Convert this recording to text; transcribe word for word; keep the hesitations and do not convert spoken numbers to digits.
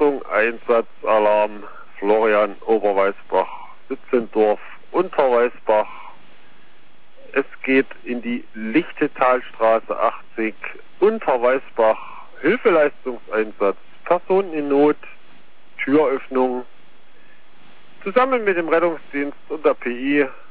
Achtung, Einsatzalarm, Florian, Oberweißbach, Sitzendorf, Unterweißbach. Es geht in die Lichtetalstraße achtzig, Unterweißbach, Hilfeleistungseinsatz, Personen in Not, Türöffnung. Zusammen mit dem Rettungsdienst und der P I